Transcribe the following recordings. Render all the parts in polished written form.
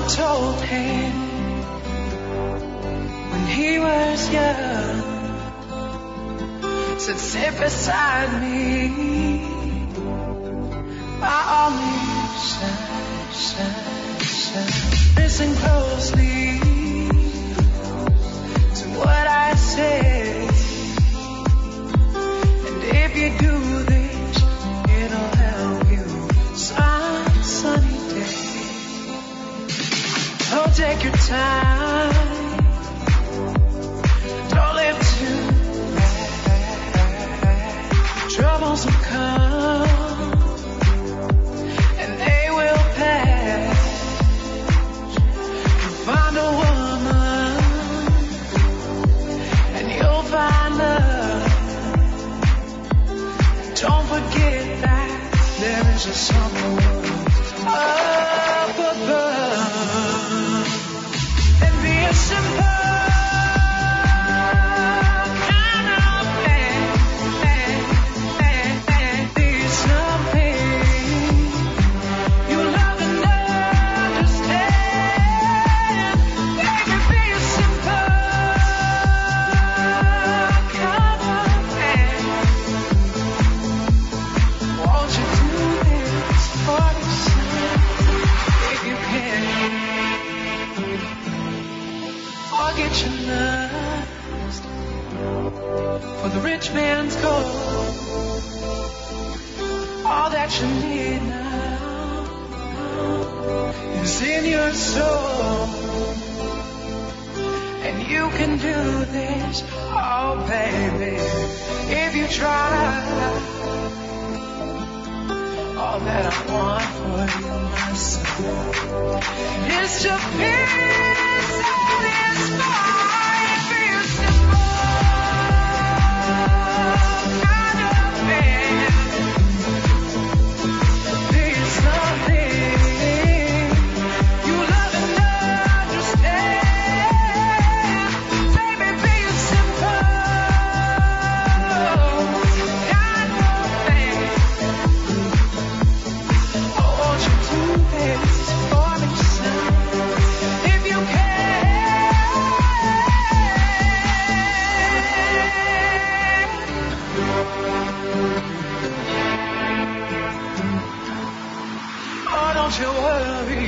told him when he was young, said sit beside me, by all means, listen closely to what I say, and if you do this, it'll help you some sunny day. So take your time, don't live too fast. Troubles will come and they will pass. You'll find a woman and you'll find love. Don't forget that there is a someone up above. And be a simple kind of man. Be something you love and understand. Baby, be a simple kind of man. Won't you do this for me, son, if you can? Forget your lust for the rich man's gold. All that you need now is in your soul, and you can do this, oh baby, if you try. All that I want for you, my son, is to be satisfied. Be a simple kind of man. Be something you love and understand. Baby, be a simple kind of man. Oh, won't you do this for me, son, if you can? Oh, don't you worry,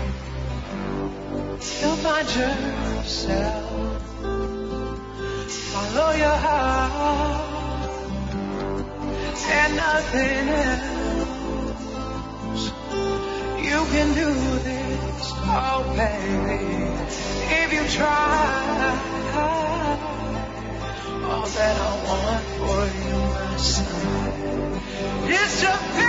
you'll find yourself. Follow your heart and nothing else. You can do this, oh baby, if you try. All that I want for you, my son, is to be